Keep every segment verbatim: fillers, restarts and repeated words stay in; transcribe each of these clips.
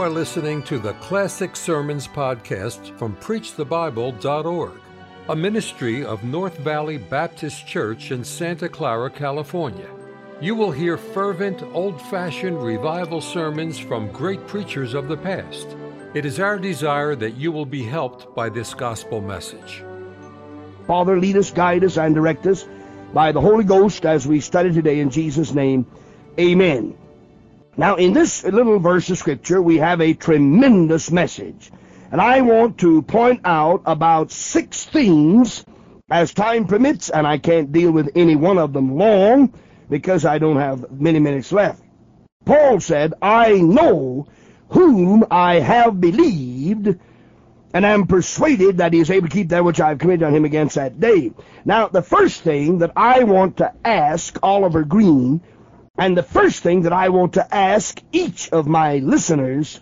are listening to the Classic Sermons podcast from preach the bible dot org, a ministry of North Valley Baptist Church in Santa Clara, California. You will hear fervent, old-fashioned revival sermons from great preachers of the past. It is our desire that you will be helped by this gospel message. Father, lead us, guide us, and direct us by the Holy Ghost as we study today in Jesus' name. Amen. Now, in this little verse of Scripture, we have a tremendous message. And I want to point out about six things as time permits, and I can't deal with any one of them long because I don't have many minutes left. Paul said, I know whom I have believed, and am persuaded that he is able to keep that which I have committed on him against that day. Now, the first thing that I want to ask Oliver Green, and the first thing that I want to ask each of my listeners,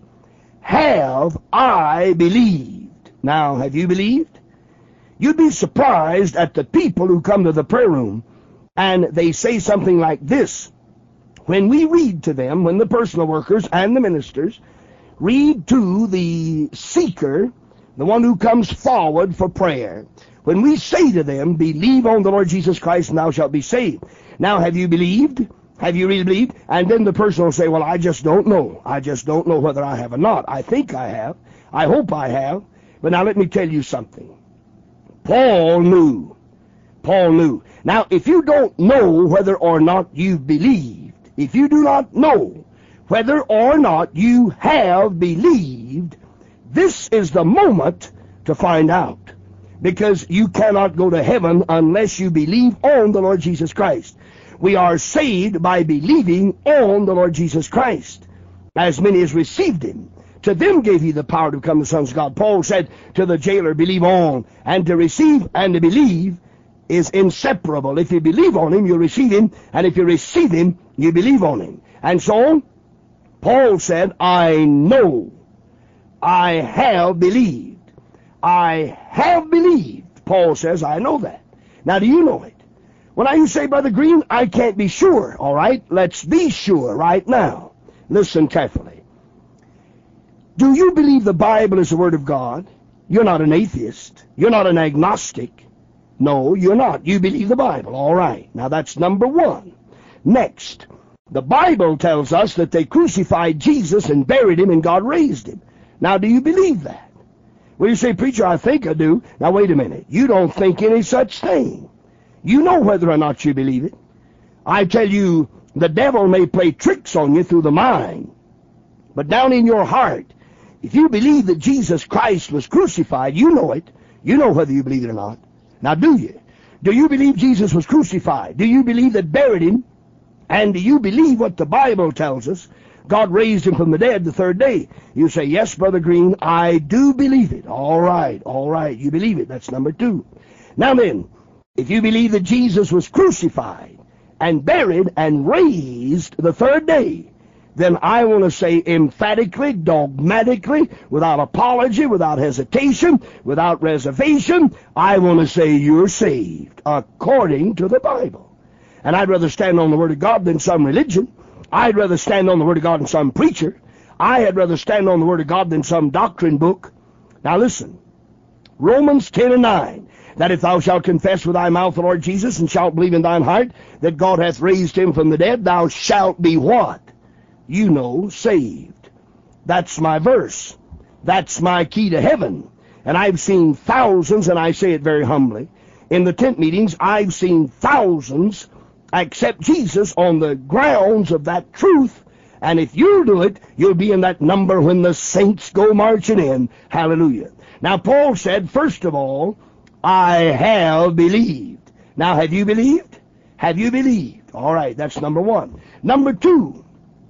have I believed? Now, have you believed? You'd be surprised at the people who come to the prayer room and they say something like this. When we read to them, when the personal workers and the ministers read to the seeker, the one who comes forward for prayer, when we say to them, believe on the Lord Jesus Christ and thou shalt be saved. Now, have you believed? Have you really believed? And then the person will say, well, I just don't know. I just don't know whether I have or not. I think I have. I hope I have. But now let me tell you something. Paul knew. Paul knew. Now, if you don't know whether or not you've believed, if you do not know whether or not you have believed, this is the moment to find out. Because you cannot go to heaven unless you believe on the Lord Jesus Christ. We are saved by believing on the Lord Jesus Christ. As many as received him, to them gave he the power to become the sons of God. Paul said to the jailer, believe on. And to receive and to believe is inseparable. If you believe on him, you receive him. And if you receive him, you believe on him. And so, Paul said, I know, I have believed. I have believed. Paul says, I know that. Now, do you know it? Well, now you say, Brother Green, I can't be sure. All right, let's be sure right now. Listen carefully. Do you believe the Bible is the Word of God? You're not an atheist. You're not an agnostic. No, you're not. You believe the Bible. All right. Now, that's number one. Next, the Bible tells us that they crucified Jesus and buried him and God raised him. Now, do you believe that? Well, you say, preacher, I think I do. Now, wait a minute. You don't think any such thing. You know whether or not you believe it. I tell you, the devil may play tricks on you through the mind, but down in your heart, if you believe that Jesus Christ was crucified, you know it. You know whether you believe it or not. Now, do you? Do you believe Jesus was crucified? Do you believe that buried him? And do you believe what the Bible tells us? God raised him from the dead the third day. You say, yes, Brother Green, I do believe it. All right, all right, you believe it. That's number two. Now then, if you believe that Jesus was crucified and buried and raised the third day, then I want to say emphatically, dogmatically, without apology, without hesitation, without reservation, I want to say you're saved according to the Bible. And I'd rather stand on the Word of God than some religion. I'd rather stand on the Word of God than some preacher. I had rather stand on the Word of God than some doctrine book. Now listen, Romans ten and nine. That if thou shalt confess with thy mouth the Lord Jesus, and shalt believe in thine heart that God hath raised him from the dead, thou shalt be what? You know, saved. That's my verse. That's my key to heaven. And I've seen thousands, and I say it very humbly, in the tent meetings, I've seen thousands accept Jesus on the grounds of that truth. And if you do it, you'll be in that number when the saints go marching in. Hallelujah. Now, Paul said, first of all, I have believed. Now, have you believed? Have you believed? All right, that's number one. Number two,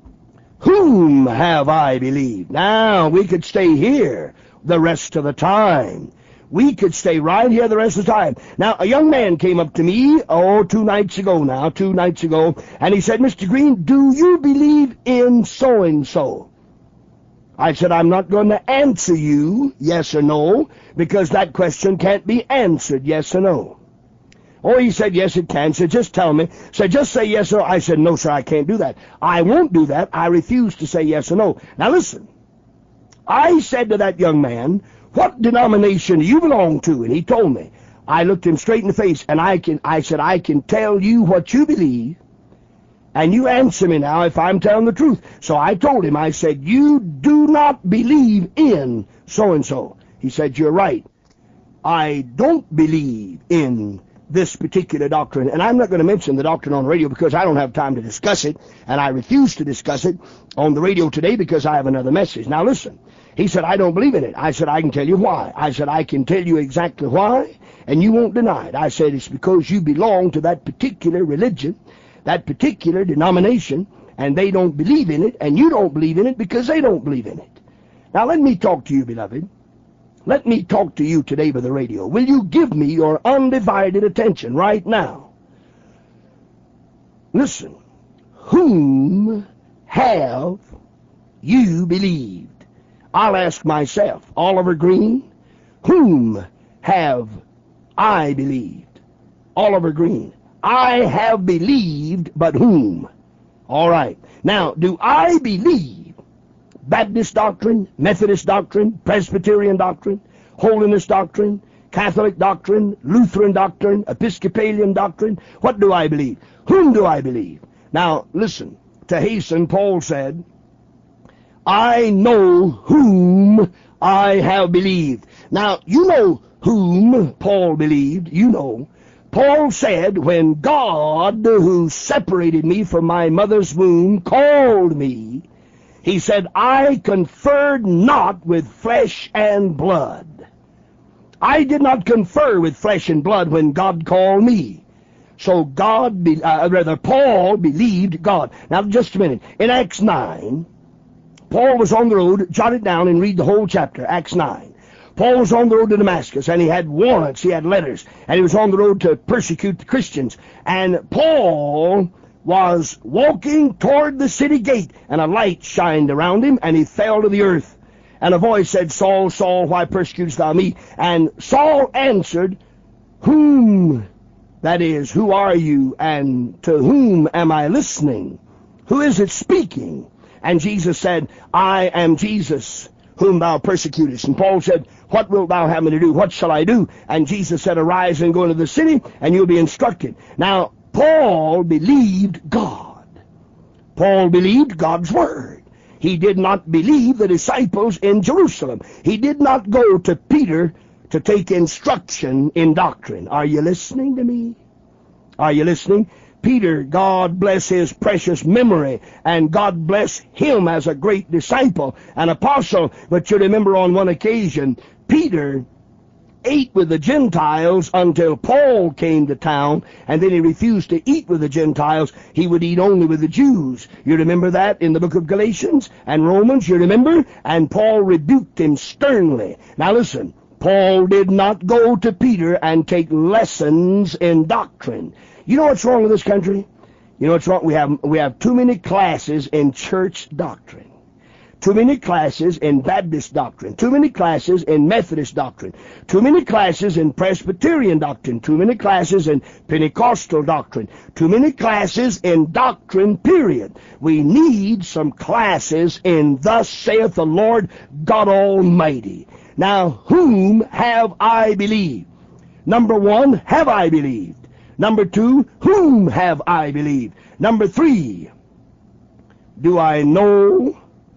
whom have I believed? Now, we could stay here the rest of the time. We could stay right here the rest of the time. Now, a young man came up to me, oh, two nights ago now, two nights ago, and he said, Mister Green, do you believe in so-and-so? I said, I'm not going to answer you yes or no, because that question can't be answered yes or no. Oh, he said, yes, it can. So just tell me. So just say yes or no. I said, no, sir, I can't do that. I won't do that. I refuse to say yes or no. Now listen, I said to that young man, what denomination do you belong to? And he told me. I looked him straight in the face, and I can. I said, I can tell you what you believe, and you answer me now if I'm telling the truth. So I told him, I said, you do not believe in so-and-so. He said, you're right. I don't believe in this particular doctrine. And I'm not going to mention the doctrine on the radio because I don't have time to discuss it, and I refuse to discuss it on the radio today because I have another message. Now listen. He said, I don't believe in it. I said, I can tell you why. I said, I can tell you exactly why, and you won't deny it. I said, it's because you belong to that particular religion, that particular denomination, and they don't believe in it, and you don't believe in it because they don't believe in it. Now let me talk to you, beloved. Let me talk to you today by the radio. Will you give me your undivided attention right now? Listen. Whom have you believed? I'll ask myself, Oliver Green, whom have I believed? Oliver Green, I have believed, but whom? All right. Now, do I believe Baptist doctrine, Methodist doctrine, Presbyterian doctrine, Holiness doctrine, Catholic doctrine, Lutheran doctrine, Episcopalian doctrine? What do I believe? Whom do I believe? Now, listen. To hasten, Paul said, I know whom I have believed. Now, you know whom Paul believed. You know. Paul said, when God, who separated me from my mother's womb, called me, he said, I conferred not with flesh and blood. I did not confer with flesh and blood when God called me. So God, be, uh, rather, Paul believed God. Now, just a minute. In Acts nine, Paul was on the road. Jot it down and read the whole chapter, Acts nine. Paul was on the road to Damascus, and he had warrants, he had letters, and he was on the road to persecute the Christians. And Paul was walking toward the city gate, and a light shined around him, and he fell to the earth. And a voice said, Saul, Saul, why persecutest thou me? And Saul answered, whom, that is, who are you, and to whom am I listening? Who is it speaking? And Jesus said, I am Jesus, whom thou persecutest. And Paul said, what wilt thou have me to do? What shall I do? And Jesus said, arise and go into the city, and you'll be instructed. Now, Paul believed God. Paul believed God's word. He did not believe the disciples in Jerusalem. He did not go to Peter to take instruction in doctrine. Are you listening to me? Are you listening? Peter, God bless his precious memory, and God bless him as a great disciple, an apostle. But you remember on one occasion, Peter ate with the Gentiles until Paul came to town, and then he refused to eat with the Gentiles. He would eat only with the Jews. You remember that in the book of Galatians and Romans, you remember? And Paul rebuked him sternly. Now listen, Paul did not go to Peter and take lessons in doctrine. You know what's wrong with this country? You know what's wrong? We have, we have too many classes in church doctrine. Too many classes in Baptist doctrine. Too many classes in Methodist doctrine. Too many classes in Presbyterian doctrine. Too many classes in Pentecostal doctrine. Too many classes in doctrine, period. We need some classes in Thus saith the Lord God Almighty. Now, whom have I believed? Number one, have I believed? Number two, whom have I believed? Number three, do I know?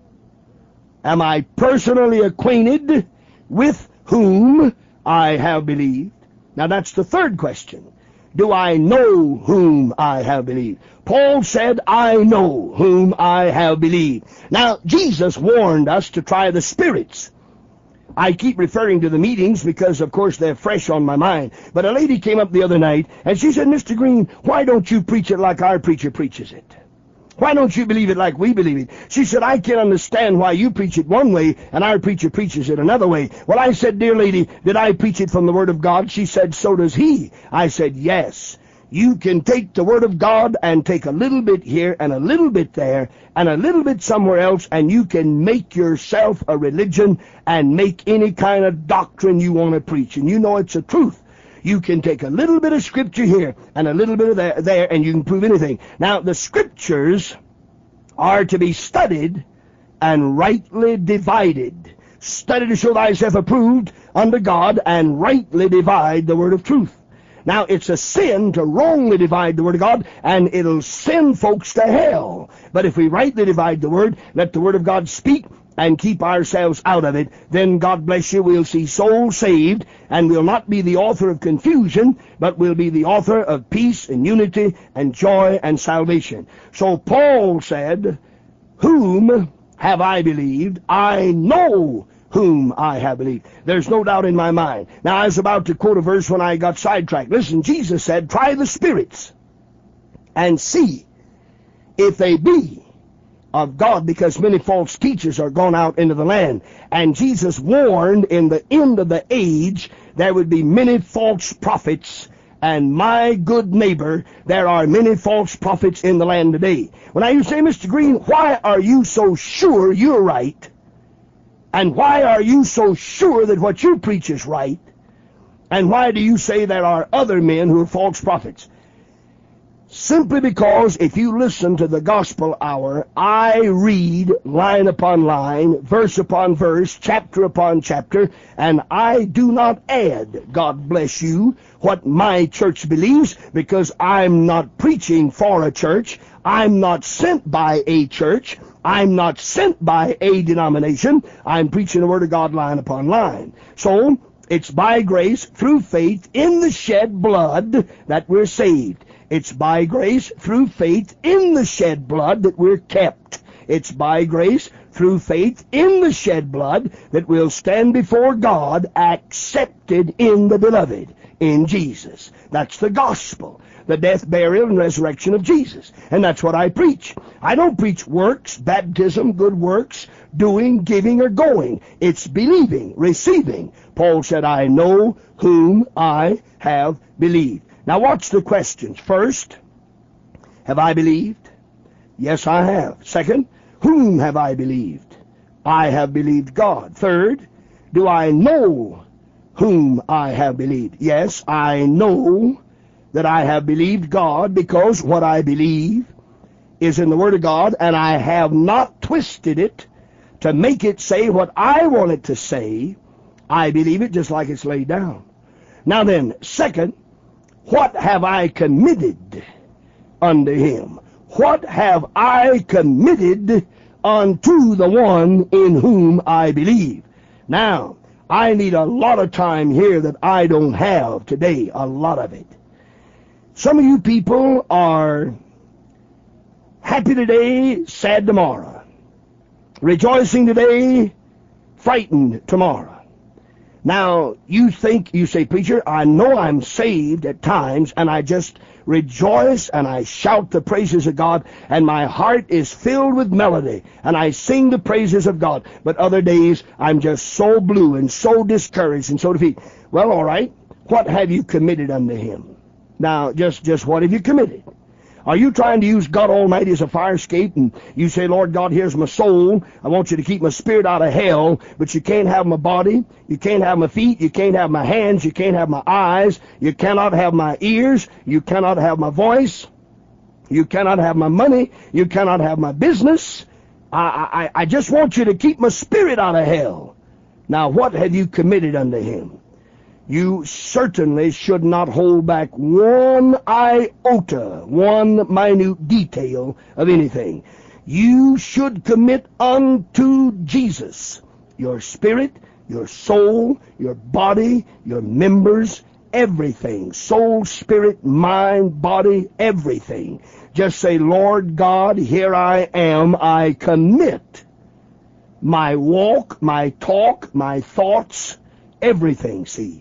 Am I personally acquainted with whom I have believed? Now that's the third question. Do I know whom I have believed? Paul said, I know whom I have believed. Now, Jesus warned us to try the spirits. I keep referring to the meetings because, of course, they're fresh on my mind. But a lady came up the other night, and she said, Mister Green, why don't you preach it like our preacher preaches it? Why don't you believe it like we believe it? She said, I can't understand why you preach it one way and our preacher preaches it another way. Well, I said, dear lady, did I preach it from the Word of God? She said, so does he. I said, yes. You can take the Word of God and take a little bit here and a little bit there and a little bit somewhere else, and you can make yourself a religion and make any kind of doctrine you want to preach. And you know it's the truth. You can take a little bit of Scripture here and a little bit of there, there, and you can prove anything. Now, the Scriptures are to be studied and rightly divided. Study to show thyself approved unto God, and rightly divide the word of truth. Now, it's a sin to wrongly divide the word of God, and it'll send folks to hell. But if we rightly divide the word, let the word of God speak, and keep ourselves out of it, then God bless you, we'll see souls saved, and we'll not be the author of confusion, but we'll be the author of peace and unity and joy and salvation. So Paul said, whom have I believed? I know whom I have believed. There's no doubt in my mind. Now, I was about to quote a verse when I got sidetracked. Listen, Jesus said, try the spirits and see if they be of God, because many false teachers are gone out into the land. And Jesus warned in the end of the age there would be many false prophets. And my good neighbor, there are many false prophets in the land today. When I say, Mister Green, why are you so sure you're right? And why are you so sure that what you preach is right? And why do you say there are other men who are false prophets? Simply because if you listen to the gospel hour, I read line upon line, verse upon verse, chapter upon chapter, and I do not add, God bless you, what my church believes, because I'm not preaching for a church. I'm not sent by a church. I'm not sent by a denomination. I'm preaching the word of God line upon line. So, it's by grace, through faith, in the shed blood, that we're saved. It's by grace, through faith, in the shed blood, that we're kept. It's by grace, through faith, in the shed blood, that we'll stand before God, accepted in the beloved, in Jesus. That's the gospel. The death, burial, and resurrection of Jesus. And that's what I preach. I don't preach works, baptism, good works, doing, giving, or going. It's believing, receiving. Paul said, I know whom I have believed. Now watch the questions. First, have I believed? Yes, I have. Second, whom have I believed? I have believed God. Third, do I know whom I have believed? Yes, I know that I have believed God, because what I believe is in the Word of God, and I have not twisted it to make it say what I want it to say. I believe it just like it's laid down. Now then, second, what have I committed unto Him? What have I committed unto the one in whom I believe? Now, I need a lot of time here that I don't have today, a lot of it. Some of you people are happy today, sad tomorrow. Rejoicing today, frightened tomorrow. Now, you think, you say, preacher, I know I'm saved at times, and I just rejoice and I shout the praises of God, and my heart is filled with melody, and I sing the praises of God. But other days, I'm just so blue and so discouraged and so defeated. Well, all right, what have you committed unto Him? Now, just, just what have you committed? Are you trying to use God Almighty as a fire escape, and you say, Lord God, here's my soul. I want you to keep my spirit out of hell, but you can't have my body, you can't have my feet, you can't have my hands, you can't have my eyes, you cannot have my ears, you cannot have my voice, you cannot have my money, you cannot have my business. I, I, I just want you to keep my spirit out of hell. Now, what have you committed unto Him? You certainly should not hold back one iota, one minute detail of anything. You should commit unto Jesus your spirit, your soul, your body, your members, everything. Soul, spirit, mind, body, everything. Just say, Lord God, here I am. I commit my walk, my talk, my thoughts, everything, see.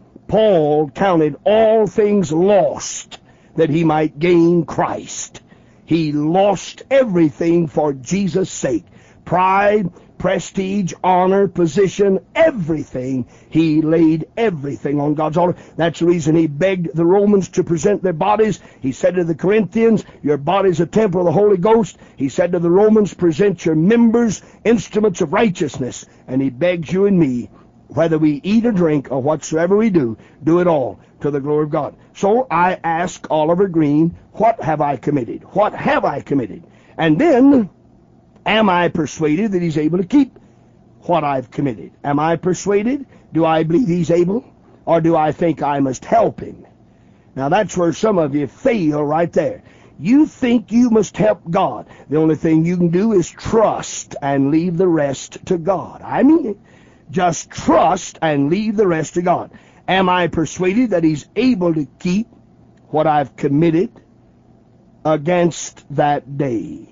Paul counted all things lost that he might gain Christ. He lost everything for Jesus' sake. Pride, prestige, honor, position, everything. He laid everything on God's altar. That's the reason he begged the Romans to present their bodies. He said to the Corinthians, your body's a temple of the Holy Ghost. He said to the Romans, present your members, instruments of righteousness. And he begs you and me, whether we eat or drink or whatsoever we do, do it all to the glory of God. So I ask Oliver Green, what have I committed? What have I committed? And then Am I persuaded that he's able to keep what I've committed? Am I persuaded? Do I believe he's able? Or do I think I must help him? Now that's where some of you fail right there. You think you must help God. The only thing you can do is trust and leave the rest to God. I mean it. Just trust and leave the rest to God. Am I persuaded that he's able to keep what I've committed against that day?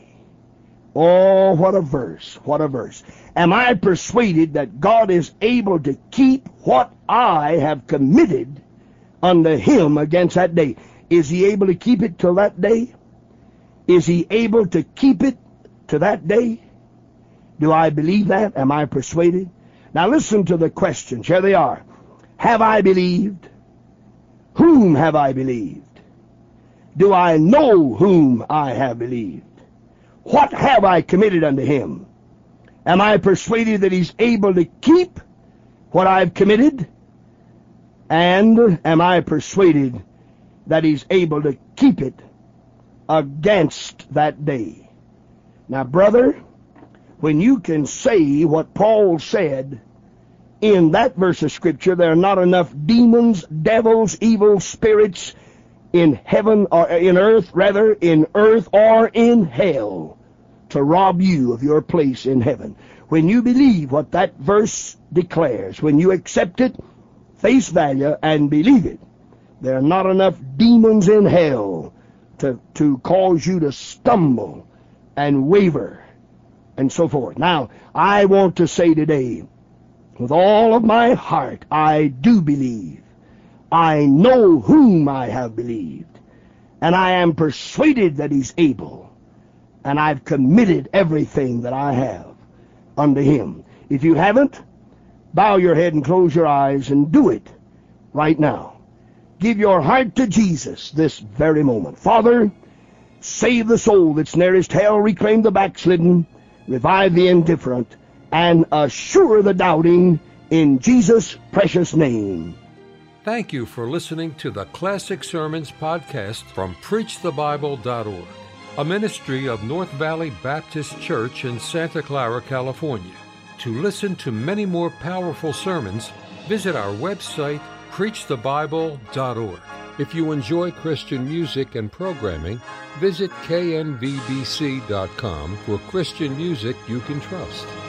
Oh, what a verse, what a verse. Am I persuaded that God is able to keep what I have committed unto him against that day? Is he able to keep it till that day? Is he able to keep it to that day? Do I believe that? Am I persuaded? Now listen to the questions. Here they are. Have I believed? Whom have I believed? Do I know whom I have believed? What have I committed unto him? Am I persuaded that he's able to keep what I've committed? And am I persuaded that he's able to keep it against that day? Now, brother, when you can say what Paul said in that verse of Scripture, there are not enough demons, devils, evil spirits in heaven, or in earth, rather, in earth or in hell, to rob you of your place in heaven. When you believe what that verse declares, when you accept it, face value, and believe it, there are not enough demons in hell to, to cause you to stumble and waver and so forth. Now, I want to say today, with all of my heart, I do believe. I know whom I have believed, and I am persuaded that he's able, and I've committed everything that I have unto him. If you haven't, bow your head and close your eyes and do it right now. Give your heart to Jesus this very moment. Father, save the soul that's nearest hell, reclaim the backslidden, revive the indifferent, and assure the doubting in Jesus' precious name. Thank you for listening to the Classic Sermons podcast from preach the bible dot org, a ministry of North Valley Baptist Church in Santa Clara, California. To listen to many more powerful sermons, visit our website, preach the bible dot org. If you enjoy Christian music and programming, visit K N V B C dot com for Christian music you can trust.